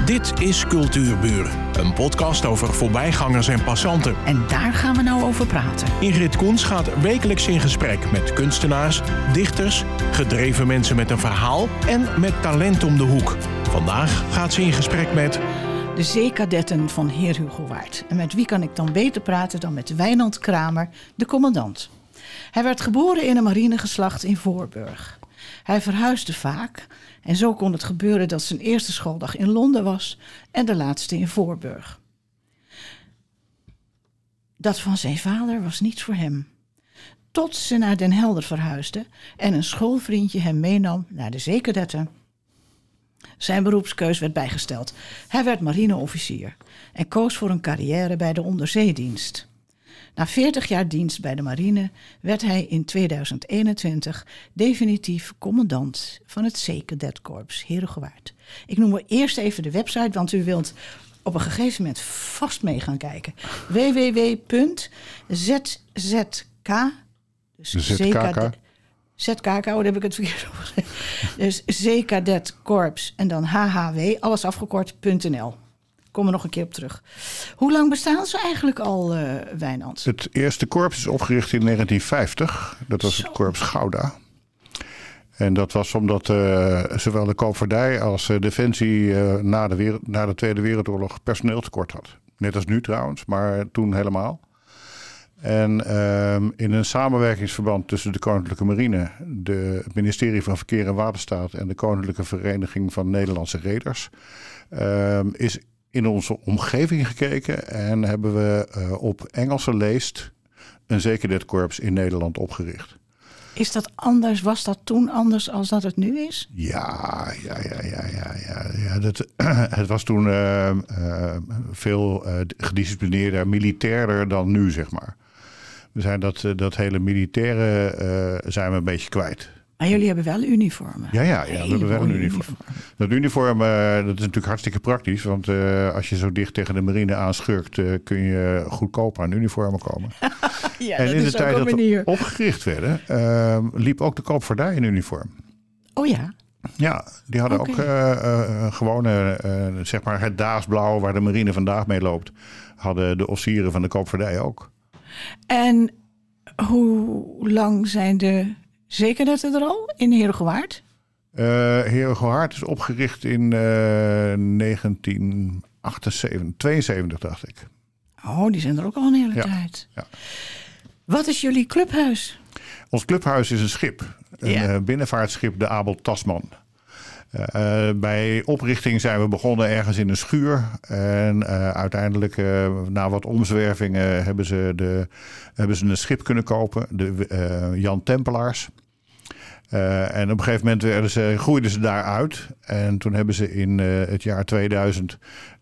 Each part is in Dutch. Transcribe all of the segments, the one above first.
Dit is Cultuurburen, een podcast over voorbijgangers en passanten. En daar gaan we nou over praten. Ingrid Koens gaat wekelijks in gesprek met kunstenaars, dichters, gedreven mensen met een verhaal en met talent om de hoek. Vandaag gaat ze in gesprek met de zeekadetten van Heer Hugo Waard. En met wie kan ik dan beter praten dan met Wijnand Kramer, de commandant. Hij werd geboren in een marinegeslacht in Voorburg. Hij verhuisde vaak en zo kon het gebeuren dat zijn eerste schooldag in Londen was en de laatste in Voorburg. Dat van zijn vader was niets voor hem. Tot ze naar Den Helder verhuisden en een schoolvriendje hem meenam naar de zeekadetten. Zijn beroepskeus werd bijgesteld. Hij werd marineofficier en koos voor een carrière bij de onderzeedienst. Na 40 jaar dienst bij de marine werd hij in 2021 definitief commandant van het Zeekadetkorps Heer Hugo Waard. Ik noem eerst even de website, want u wilt op een gegeven moment vast mee gaan kijken. www.zzk, dus ZKK, daar heb ik het verkeerd over gezegd. Dus Zeekadetkorps en dan HHW, alles afgekort.nl. Kom er nog een keer op terug. Hoe lang bestaan ze eigenlijk al, Wijnand? Het eerste korps is opgericht in 1950. Dat was het korps Gouda. En dat was omdat zowel de koopvaardij als Defensie na de Tweede Wereldoorlog personeeltekort had. Net als nu trouwens, maar toen helemaal. En in een samenwerkingsverband tussen de Koninklijke Marine, het ministerie van Verkeer en Waterstaat en de Koninklijke Vereniging van Nederlandse Reders is in onze omgeving gekeken en hebben we op Engelse leest een zeekadetkorps in Nederland opgericht. Is dat anders? Was dat toen anders als dat het nu is? Ja. Het was toen veel gedisciplineerder, militairder dan nu, zeg maar. We zijn dat hele militaire zijn we een beetje kwijt. Maar jullie hebben wel uniformen. Ja, we hebben wel een uniform. Dat uniform dat is natuurlijk hartstikke praktisch. Want als je zo dicht tegen de marine aanschurkt, kun je goedkoper aan uniformen komen. Ja, en dat in de is tijd ook dat een manier. we opgericht werden, liep ook de koopvaardij in uniform. Oh ja? Ja, die hadden ook gewone, zeg maar het daagsblauw waar de marine vandaag mee loopt, hadden de officieren van de koopvaardij ook. En hoe lang zijn de zeekadetten er al in Heer Hugo Waard? Heer Hugo Waard is opgericht in 1972, dacht ik. Oh, die zijn er ook al een hele tijd. Ja. Wat is jullie clubhuis? Ons clubhuis is een schip. Een binnenvaartschip, de Abel Tasman. Bij oprichting zijn we begonnen ergens in een schuur. En uiteindelijk, na wat omzwervingen, hebben ze een schip kunnen kopen. De Jan Tempelaars. En op een gegeven moment groeiden ze daaruit. En toen hebben ze in het jaar 2000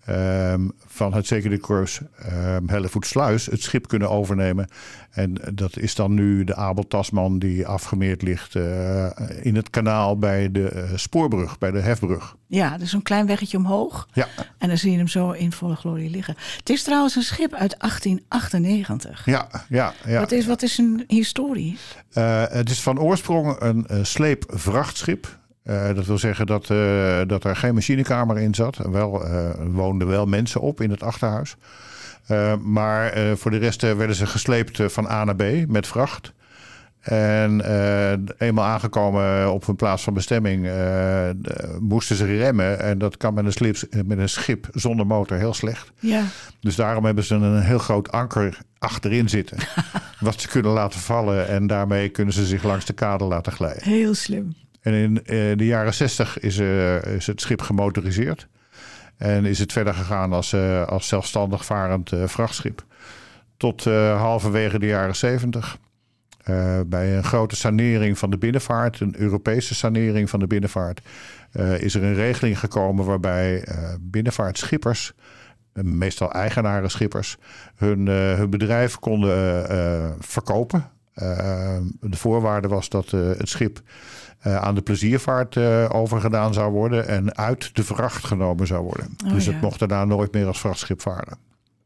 van het Zeekadetkorps Hellevoetsluis het schip kunnen overnemen. En dat is dan nu de Abel Tasman die afgemeerd ligt in het kanaal bij de spoorbrug, bij de hefbrug. Ja, dus een klein weggetje omhoog. Ja. En dan zie je hem zo in volle glorie liggen. Het is trouwens een schip uit 1898. Ja. Wat is een historie? Het is van oorsprong een sleepvrachtschip. Dat wil zeggen dat er geen machinekamer in zat. Woonden wel mensen op in het achterhuis. Maar voor de rest werden ze gesleept van A naar B met vracht. En eenmaal aangekomen op hun plaats van bestemming moesten ze remmen. En dat kan met een schip zonder motor heel slecht. Ja. Dus daarom hebben ze een heel groot anker achterin zitten. Wat ze kunnen laten vallen. En daarmee kunnen ze zich langs de kade laten glijden. Heel slim. En in de jaren 60 is het schip gemotoriseerd. En is het verder gegaan als zelfstandig varend vrachtschip. Tot halverwege de jaren 70. Bij een grote sanering van de binnenvaart, een Europese sanering van de binnenvaart, is er een regeling gekomen waarbij binnenvaartschippers, meestal eigenarenschippers, hun bedrijf konden verkopen. De voorwaarde was dat het schip aan de pleziervaart overgedaan zou worden en uit de vracht genomen zou worden. Dus het mocht daarna nooit meer als vrachtschip varen.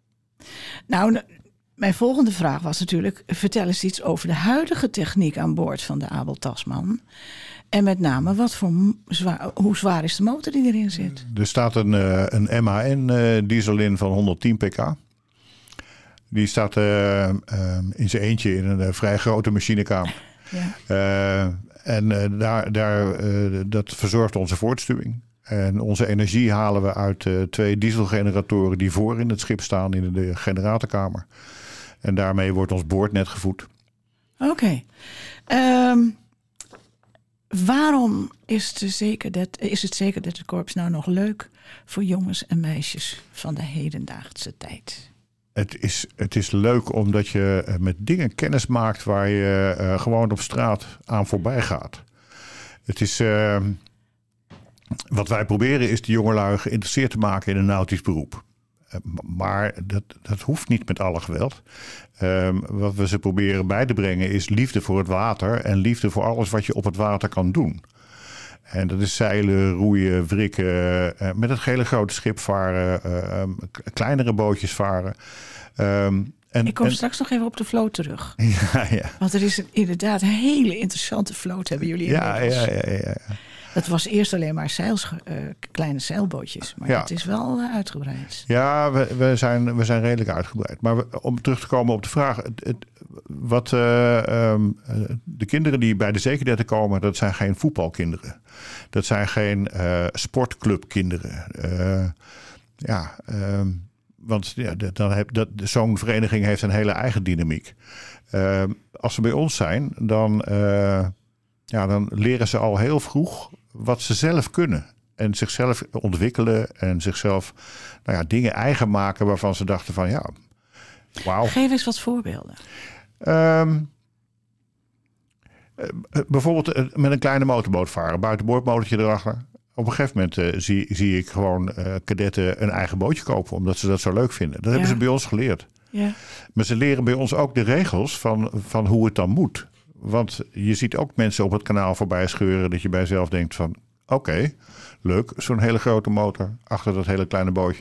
Nou, mijn volgende vraag was natuurlijk, vertel eens iets over de huidige techniek aan boord van de Abel Tasman. En met name, hoe zwaar is de motor die erin zit? Er staat een MAN diesel in van 110 pk. Die staat in zijn eentje in een vrij grote machinekamer. Ja. Dat verzorgt onze voortstuwing. En onze energie halen we uit 2 dieselgeneratoren die voor in het schip staan in de generatorkamer. En daarmee wordt ons boordnet gevoed. Oké. Waarom is het zeker dat het korps nou nog leuk voor jongens en meisjes van de hedendaagse tijd? Het is leuk omdat je met dingen kennis maakt waar je gewoon op straat aan voorbij gaat. Het is... Wat wij proberen is de jongelui geïnteresseerd te maken in een nautisch beroep. Maar dat hoeft niet met alle geweld. Wat we ze proberen bij te brengen is liefde voor het water en liefde voor alles wat je op het water kan doen. En dat is zeilen, roeien, wrikken, met het hele grote schip varen, kleinere bootjes varen. Ik kom straks nog even op de vloot terug. Ja. Want er is inderdaad een hele interessante vloot hebben jullie inmiddels. Ja. Het was eerst alleen maar kleine zeilbootjes, maar het is wel uitgebreid. Ja, we zijn redelijk uitgebreid. Maar om terug te komen op de vraag, de kinderen die bij de zekerdetten komen, dat zijn geen voetbalkinderen. Dat zijn geen sportclubkinderen. Want zo'n vereniging heeft een hele eigen dynamiek. Als ze bij ons zijn, dan leren ze al heel vroeg wat ze zelf kunnen. En zichzelf ontwikkelen en zichzelf dingen eigen maken waarvan ze dachten van wauw. Geef eens wat voorbeelden. Bijvoorbeeld met een kleine motorboot varen. Buitenboordmotortje erachter. Op een gegeven moment zie ik gewoon kadetten een eigen bootje kopen. Omdat ze dat zo leuk vinden. Dat hebben ze bij ons geleerd. Ja. Maar ze leren bij ons ook de regels van hoe het dan moet. Want je ziet ook mensen op het kanaal voorbij scheuren dat je bij jezelf denkt van oké, leuk, zo'n hele grote motor achter dat hele kleine bootje.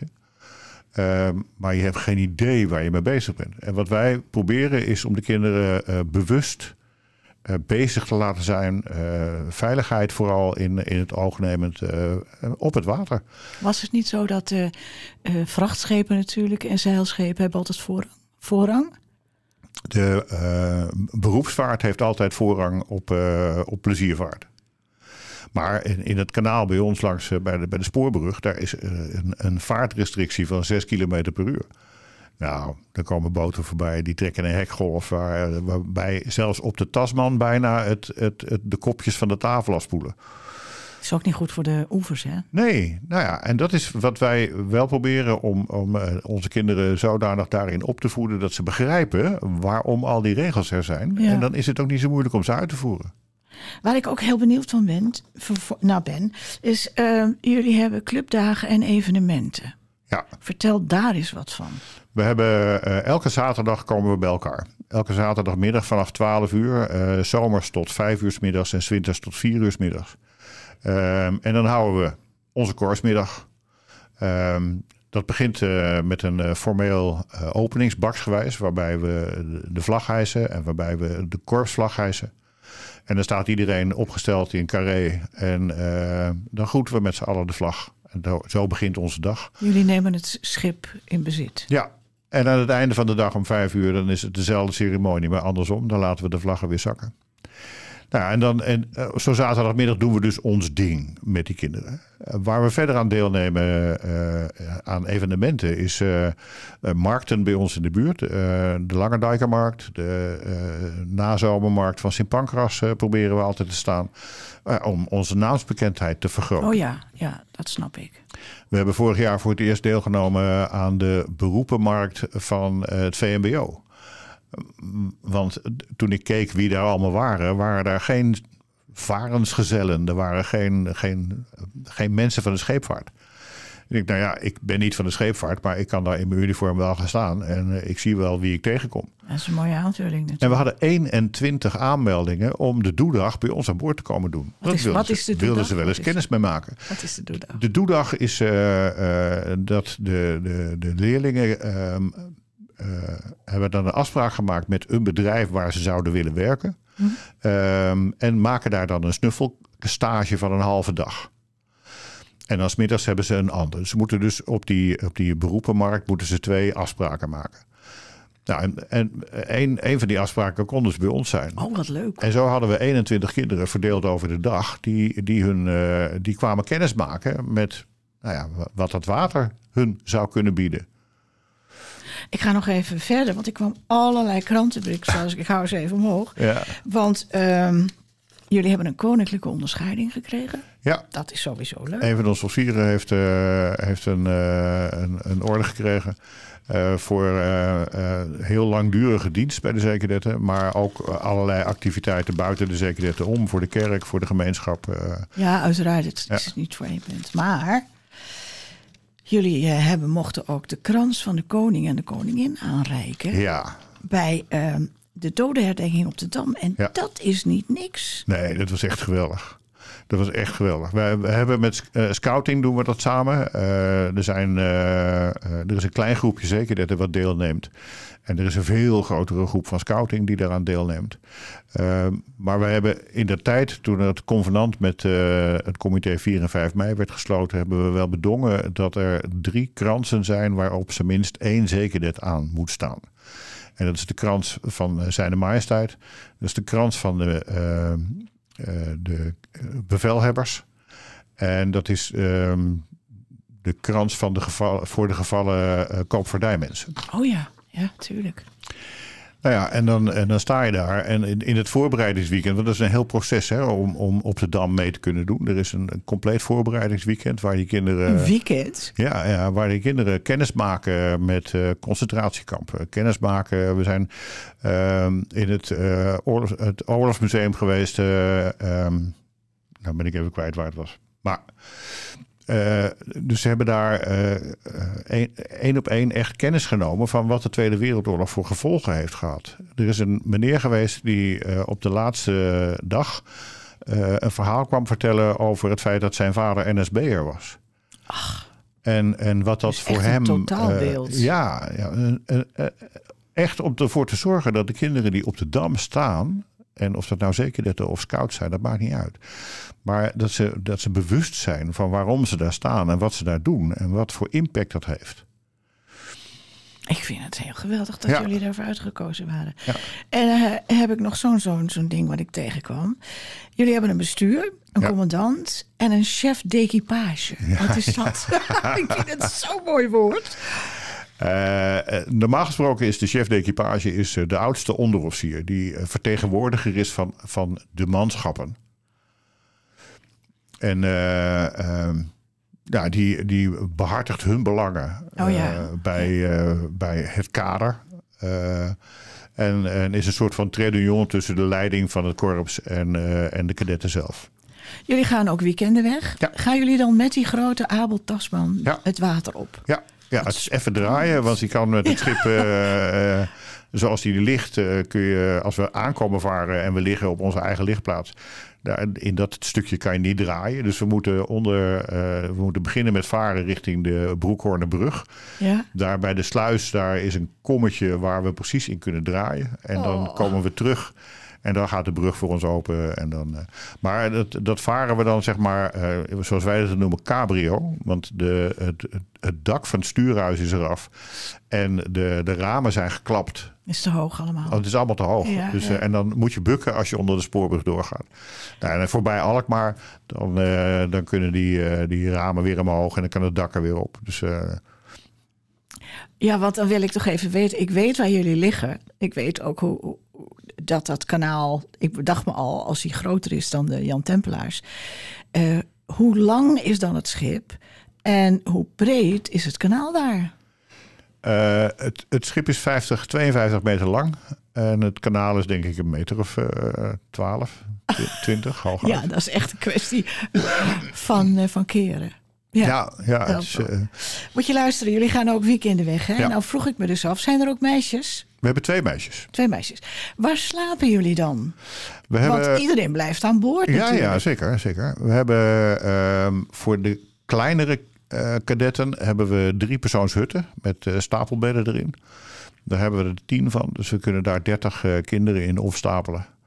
Maar je hebt geen idee waar je mee bezig bent. En wat wij proberen is om de kinderen bewust bezig te laten zijn. Veiligheid vooral in het oog nemend op het water. Was het niet zo dat vrachtschepen natuurlijk en zeilschepen hebben altijd voorrang? De beroepsvaart heeft altijd voorrang op pleziervaart. Maar in het kanaal bij ons langs bij de spoorbrug, daar is een vaartrestrictie van 6 km per uur. Nou, dan komen boten voorbij die trekken een hekgolf waarbij zelfs op de Tasman bijna de kopjes van de tafel afspoelen. Is ook niet goed voor de oevers, hè? Nee, en dat is wat wij wel proberen om onze kinderen zodanig daarin op te voeden dat ze begrijpen waarom al die regels er zijn. Ja. En dan is het ook niet zo moeilijk om ze uit te voeren. Waar ik ook heel benieuwd van ben, is jullie hebben clubdagen en evenementen. Ja. Vertel daar eens wat van. We hebben elke zaterdag komen we bij elkaar. Elke zaterdagmiddag vanaf 12 uur. Zomers tot 5 uur 's middags en 's winters tot 4 uur 's middags. En dan houden we onze korsmiddag. Dat begint met een formeel openingsbaksgewijs, waarbij we de vlag hijsen en waarbij we de korpsvlag hijsen. En dan staat iedereen opgesteld in carré en dan groeten we met z'n allen de vlag. En zo begint onze dag. Jullie nemen het schip in bezit. Ja, en aan het einde van de dag om 5 uur dan is het dezelfde ceremonie, maar andersom. Dan laten we de vlaggen weer zakken. Nou, en zo zaterdagmiddag doen we dus ons ding met die kinderen. Waar we verder aan deelnemen aan evenementen is markten bij ons in de buurt. De Langendijkermarkt, de nazomermarkt van Sint Pancras proberen we altijd te staan. Om onze naamsbekendheid te vergroten. Oh ja, dat snap ik. We hebben vorig jaar voor het eerst deelgenomen aan de beroepenmarkt van het VMBO. Want toen ik keek wie daar allemaal waren daar geen varensgezellen. Er waren geen mensen van de scheepvaart. Ik denk, ik ben niet van de scheepvaart, maar ik kan daar in mijn uniform wel gaan staan. En ik zie wel wie ik tegenkom. Dat is een mooie aanvulling natuurlijk. En we hadden 21 aanmeldingen om de doedag bij ons aan boord te komen doen. Wat is de doedag? Wilden ze wel eens kennis mee maken. Wat is de doedag? De doedag is dat de leerlingen hebben dan een afspraak gemaakt met een bedrijf waar ze zouden willen werken. En maken daar dan een stage van een halve dag. En dan 's middags hebben ze een ander. Ze moeten dus op die beroepenmarkt moeten ze 2 afspraken maken. Nou, en een van die afspraken kon dus bij ons zijn. Oh, wat leuk. En zo hadden we 21 kinderen verdeeld over de dag. Die kwamen kennis maken met wat het water hun zou kunnen bieden. Ik ga nog even verder, want ik kwam allerlei krantenberichten. Dus ik hou ze even omhoog. Ja. Want jullie hebben een koninklijke onderscheiding gekregen. Ja. Dat is sowieso leuk. Een van onze officieren heeft een orde gekregen voor heel langdurige dienst bij de zekerdetten. Maar ook allerlei activiteiten buiten de zekerdetten om. Voor de kerk, voor de gemeenschap. Ja, uiteraard. Het is niet voor één punt. Maar jullie mochten ook de krans van de koning en de koningin aanreiken. Ja. Bij de dodenherdenking op de Dam. En dat is niet niks. Nee, dat was echt geweldig. Dat was echt geweldig. We hebben met scouting doen we dat samen. Er is een klein groepje zekerdetten wat deelneemt. En er is een veel grotere groep van scouting die daaraan deelneemt. Maar we hebben in de tijd, toen het convenant met het comité 4 en 5 mei werd gesloten, hebben we wel bedongen dat er 3 kransen zijn waarop ze minst 1 zekerdet aan moet staan. En dat is de krans van Zijne Majesteit. Dat is de krans van de bevelhebbers. En dat is de krans van voor de gevallen koopvaardijmensen. Oh ja, tuurlijk. Nou ja, en dan sta je daar. En in het voorbereidingsweekend, want dat is een heel proces om op de Dam mee te kunnen doen. Er is een compleet voorbereidingsweekend waar die kinderen. Een weekend? Ja, waar die kinderen kennis maken met concentratiekampen. Kennis maken. We zijn in het Oorlogsmuseum geweest. Nou ben ik even kwijt waar het was. Maar. Dus ze hebben daar 1 op 1 echt kennis genomen van wat de Tweede Wereldoorlog voor gevolgen heeft gehad. Er is een meneer geweest die op de laatste dag een verhaal kwam vertellen over het feit dat zijn vader NSB'er was. Ach, en wat dat is voor echt hem. Een totaalbeeld. Echt om ervoor te zorgen dat de kinderen die op de Dam staan. En of dat nou zekerdetten of scouts zijn, dat maakt niet uit. Maar dat ze bewust zijn van waarom ze daar staan en wat ze daar doen. En wat voor impact dat heeft. Ik vind het heel geweldig dat jullie daarvoor uitgekozen waren. Ja. En heb ik nog zo'n ding wat ik tegenkwam. Jullie hebben een bestuur, een commandant en een chef d'équipage. Wat is dat? Ik vind het zo'n mooi woord. Normaal gesproken is de chef d'équipage de oudste onderofficier. Die vertegenwoordiger is van de manschappen. En die behartigt hun belangen bij het kader. En is een soort van trait d'union tussen de leiding van het korps en de kadetten zelf. Jullie gaan ook weekenden weg. Ja. Gaan jullie dan met die grote Abel Tasman het water op? Ja, het is even draaien, want je kan met het schip, zoals die ligt, kun je, als we aankomen varen en we liggen op onze eigen lichtplaats, in dat stukje kan je niet draaien. Dus we moeten beginnen met varen richting de Broekhoornbrug. Ja. Daar bij de sluis, daar is een kommetje waar we precies in kunnen draaien. En dan komen we terug. En dan gaat de brug voor ons open. En dan, maar dat varen we dan, zeg maar, zoals wij dat noemen, cabrio. Want het dak van het stuurhuis is eraf. En de ramen zijn geklapt. Is te hoog allemaal. Oh, het is allemaal te hoog. Ja, dus, en dan moet je bukken als je onder de spoorbrug doorgaat. Nou, en voorbij Alkmaar, dan kunnen die ramen weer omhoog. En dan kan het dak er weer op. Dus... Ja, want dan wil ik toch even weten. Ik weet waar jullie liggen. Ik weet ook hoe dat kanaal. Ik bedacht me al, als hij groter is dan de Jan Tempelaars. Hoe lang is dan het schip? En hoe breed is het kanaal daar? Het schip is 52 meter lang. En het kanaal is denk ik een meter of 12, 20 hooguit. Ja, dat is echt een kwestie van keren. Ja, het is, moet je luisteren, jullie gaan ook weekenden weg, hè? Ja. Nou vroeg ik me dus af, zijn er ook meisjes? We hebben 2 meisjes. 2 meisjes. Waar slapen jullie dan? Want iedereen blijft aan boord natuurlijk. Ja, zeker. We hebben voor de kleinere kadetten hebben we 3-persoonshutten met stapelbedden erin. Daar hebben we er 10 van, dus we kunnen daar 30 kinderen in opstapelen.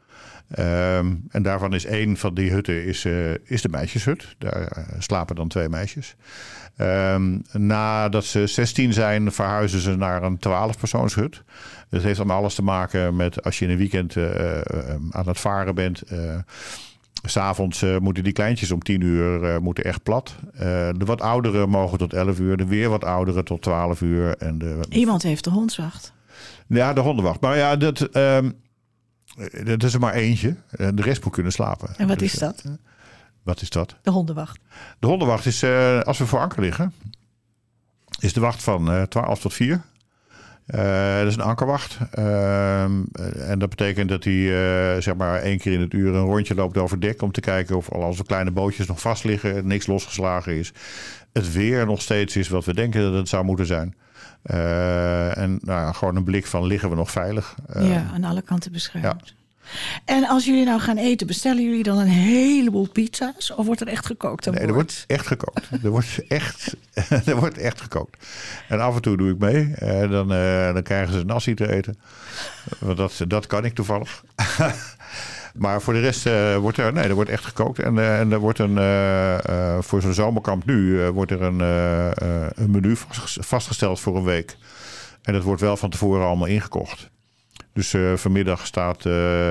En daarvan is één van die hutten is de meisjeshut. Daar slapen dan 2 meisjes. Nadat ze 16 zijn, verhuizen ze naar een 12-persoonshut. Dat heeft allemaal alles te maken met als je in een weekend aan het varen bent. 'S Avonds moeten die kleintjes om 10 uur moeten echt plat. De wat ouderen mogen tot 11 uur. De weer wat ouderen tot 12 uur. Iemand heeft de hondswacht. Ja, de hondenwacht. Maar ja, dat is er maar eentje. De rest moet kunnen slapen. En wat is dat? Wat is dat? De hondenwacht. De hondenwacht is, als we voor anker liggen, is de wacht van 12 tot 4. Dat is een ankerwacht. En dat betekent dat hij zeg maar 1 keer in het uur een rondje loopt over dek om te kijken of al onze kleine bootjes nog vast liggen, niks losgeslagen is. Het weer nog steeds is wat we denken dat het zou moeten zijn. En gewoon een blik van liggen we nog veilig. Aan alle kanten beschermd. Ja. En als jullie nou gaan eten, bestellen jullie dan een heleboel pizza's? Of wordt er echt gekookt? Nee, er wordt echt gekookt. Er wordt echt gekookt. En af en toe doe ik mee. Dan krijgen ze nasi te eten. Want dat kan ik toevallig. Maar voor de rest er wordt echt gekookt. En er wordt voor zo'n zomerkamp nu wordt er een menu vastgesteld voor een week. En dat wordt wel van tevoren allemaal ingekocht. Dus vanmiddag staat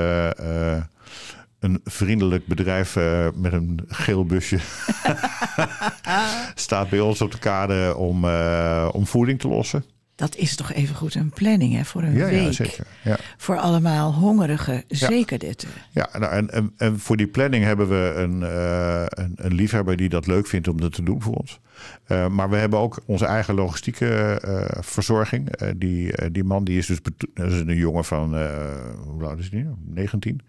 een vriendelijk bedrijf met een geel busje staat bij ons op de kade om voeding te lossen. Dat is toch even goed een planning hè, voor een week. Ja, zeker. Ja. Voor allemaal hongerige zekerdetten. Ja, en voor die planning hebben we een liefhebber die dat leuk vindt om dat te doen voor ons. Maar we hebben ook onze eigen logistieke verzorging. Die man die is dus dat is een jongen van, hoe oud is die? 19.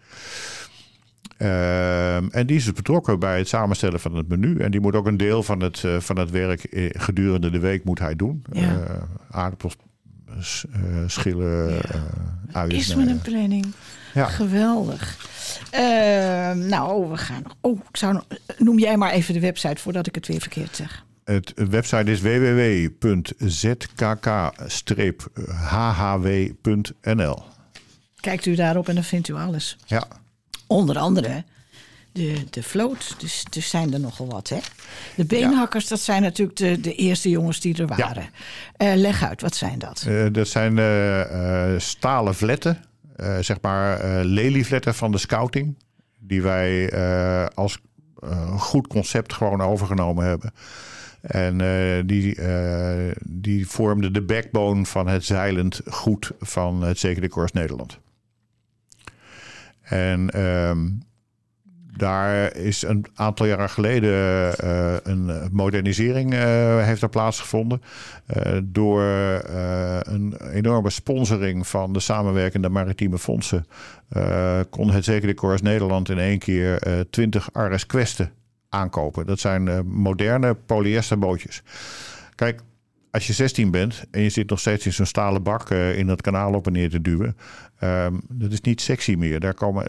En die is dus betrokken bij het samenstellen van het menu. En die moet ook een deel van het werk gedurende de week moet hij doen. Ja. Aardappels schillen, uien. Is met een planning. Ja. Geweldig. We gaan nog. Noem jij maar even de website voordat ik het weer verkeerd zeg. Het website is www.zkk-hhw.nl. Kijkt u daarop en dan vindt u alles. Ja. Onder andere de vloot. Dus zijn er nogal wat, hè? De beenhakkers, dat zijn natuurlijk de eerste jongens die er waren. Ja. Leg uit, wat zijn dat? Dat zijn stalen vletten. Zeg maar lelievletten van de scouting. Die wij als goed concept gewoon overgenomen hebben. En die vormden de backbone van het zeilend goed van het Zekerdecorps Nederland. En daar is een aantal jaren geleden een modernisering heeft er plaatsgevonden. Door een enorme sponsoring van de samenwerkende maritieme fondsen kon het Zekerdecorps Nederland in 1 keer 20 RS Questen aankopen. Dat zijn moderne polyesterbootjes. Kijk, als je 16 bent en je zit nog steeds in zo'n stalen bak in dat kanaal op en neer te duwen. Dat is niet sexy meer.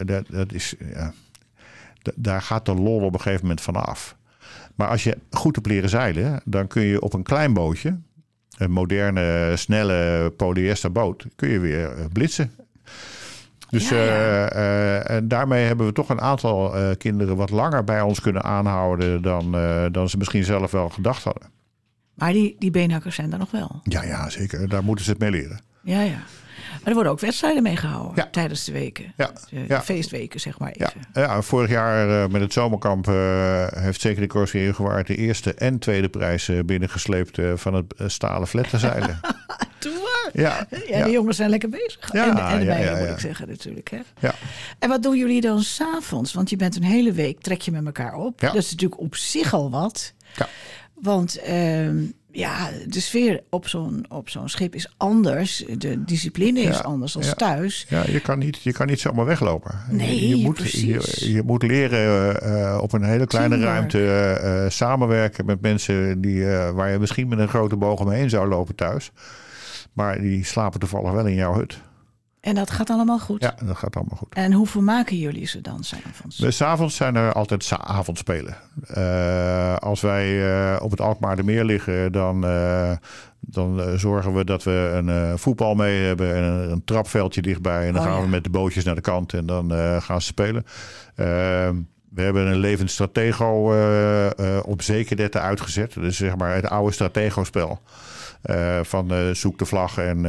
Daar gaat de lol op een gegeven moment vanaf. Maar als je goed hebt leren zeilen, dan kun je op een klein bootje, een moderne, snelle polyesterboot, kun je weer blitsen. Dus en daarmee hebben we toch een aantal kinderen wat langer bij ons kunnen aanhouden dan ze misschien zelf wel gedacht hadden. Maar die beenhakkers zijn er nog wel? Ja, zeker. Daar moeten ze het mee leren. Ja. Maar er worden ook wedstrijden mee gehouden tijdens de weken. De feestweken, zeg maar even. Ja, vorig jaar met het zomerkamp heeft Zekerdecorps Heerhugowaard de eerste en tweede prijs binnengesleept van het stalen vlettenzeilen. Doe maar. Ja, de jongens zijn lekker bezig. En de meiden moet ik zeggen natuurlijk. Hè? Ja. En wat doen jullie dan 's avonds? Want je bent een hele week, trek je met elkaar op. Ja. Dat is natuurlijk op zich al wat. Ja. Want de sfeer op zo'n schip is anders. De discipline is anders dan thuis. Ja, je kan niet zomaar weglopen. Nee, je moet leren op een hele kleine ruimte samenwerken met mensen waar je misschien met een grote boog omheen zou lopen thuis. Maar die slapen toevallig wel in jouw hut. En dat gaat allemaal goed? Ja, dat gaat allemaal goed. En hoe vermaken jullie ze dan 's avonds? 's Avonds zijn er altijd avondspelen. Als wij op het Alkmaardermeer liggen, dan zorgen we dat we een voetbal mee hebben en een trapveldje dichtbij. En dan gaan we met de bootjes naar de kant en dan gaan ze spelen. We hebben een levend stratego op Zekerdetten uitgezet. Dus zeg maar het oude stratego-spel. Van zoek de vlag. En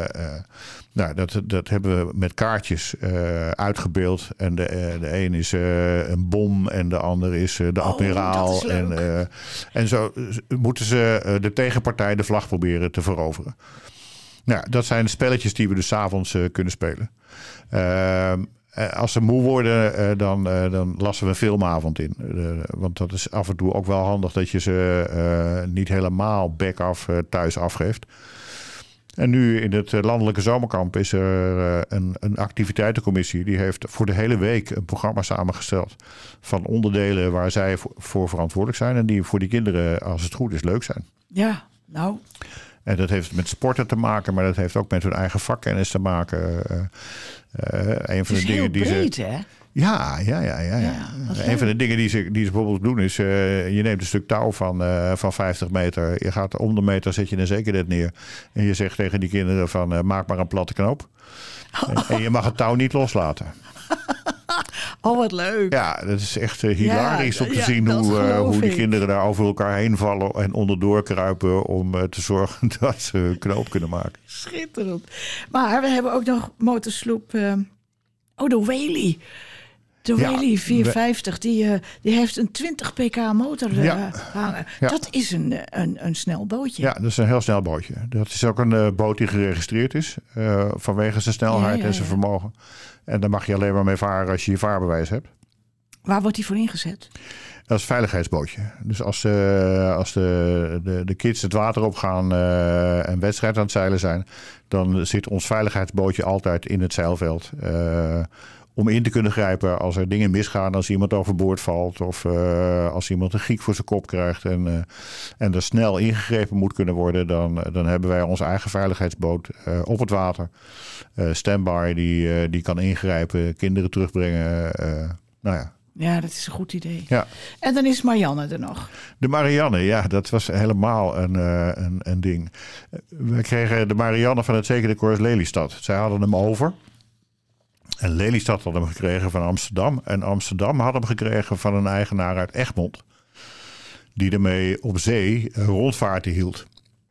dat hebben we met kaartjes uitgebeeld. En de een is een bom en de ander is de admiraal. En zo moeten ze de tegenpartij de vlag proberen te veroveren. Nou, dat zijn de spelletjes die we dus 's avonds kunnen spelen. Als ze moe worden, dan lassen we een filmavond in. Want dat is af en toe ook wel handig dat je ze niet helemaal back-af thuis afgeeft. En nu in het landelijke zomerkamp is er een activiteitencommissie. Die heeft voor de hele week een programma samengesteld van onderdelen waar zij voor verantwoordelijk zijn. En die voor die kinderen, als het goed is, leuk zijn. Ja, nou... En dat heeft met sporten te maken, maar dat heeft ook met hun eigen vakkennis te maken. Een van de dingen die breed, ze. Hè? Ja. Een van de dingen die ze bijvoorbeeld doen is, je neemt een stuk touw van 50 meter. Je gaat om de meter, zet je een zekerheid neer. En je zegt tegen die kinderen van, maak maar een platte knoop. En je mag het touw niet loslaten. Oh, wat leuk. Ja, dat is echt hilarisch om te zien hoe die kinderen daar over elkaar heen vallen en onderdoor kruipen om te zorgen dat ze hun knoop kunnen maken. Schitterend. Maar we hebben ook nog motorsloep, de Whaley. De Whaley 450, die heeft een 20 pk motor hangen. Ja. Dat is een snel bootje. Ja, dat is een heel snel bootje. Dat is ook een boot die geregistreerd is vanwege zijn snelheid en zijn vermogen. En daar mag je alleen maar mee varen als je je vaarbewijs hebt. Waar wordt die voor ingezet? Dat is een veiligheidsbootje. Dus als de kids het water op gaan en wedstrijd aan het zeilen zijn, dan zit ons veiligheidsbootje altijd in het zeilveld. Om in te kunnen grijpen als er dingen misgaan, als iemand overboord valt of als iemand een giek voor zijn kop krijgt en er snel ingegrepen moet kunnen worden, dan hebben wij onze eigen veiligheidsboot op het water. Standby die kan ingrijpen, kinderen terugbrengen. Ja, dat is een goed idee. Ja. En dan is Marianne er nog. De Marianne, ja, dat was helemaal een ding. We kregen de Marianne van het Zekerde Koers Lelystad. Zij hadden hem over. En Lelystad had hem gekregen van Amsterdam. En Amsterdam had hem gekregen van een eigenaar uit Egmond. Die ermee op zee rondvaarten hield.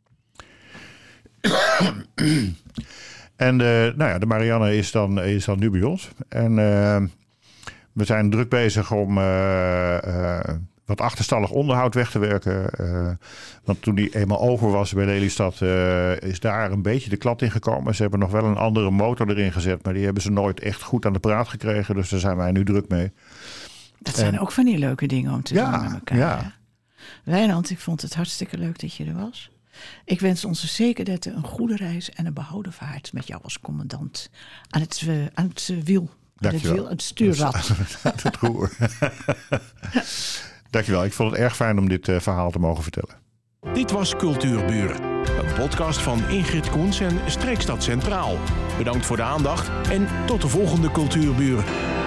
En de Marianne is dan nu bij ons. En we zijn druk bezig om wat achterstallig onderhoud weg te werken. Want toen die eenmaal over was bij Lelystad, is daar een beetje de klad in gekomen. Ze hebben nog wel een andere motor erin gezet, maar die hebben ze nooit echt goed aan de praat gekregen. Dus daar zijn wij nu druk mee. Dat zijn ook van die leuke dingen om te doen met elkaar. Ja. Wijnand, ik vond het hartstikke leuk dat je er was. Ik wens onze Zekerdetten een goede reis en een behouden vaart met jou als commandant aan het wiel. Dankjewel. Het stuurrad. Het roer. Dankjewel. Ik vond het erg fijn om dit verhaal te mogen vertellen. Dit was Cultuurbuur. Een podcast van Ingrid Koens en Streekstad Centraal. Bedankt voor de aandacht en tot de volgende Cultuurbuur.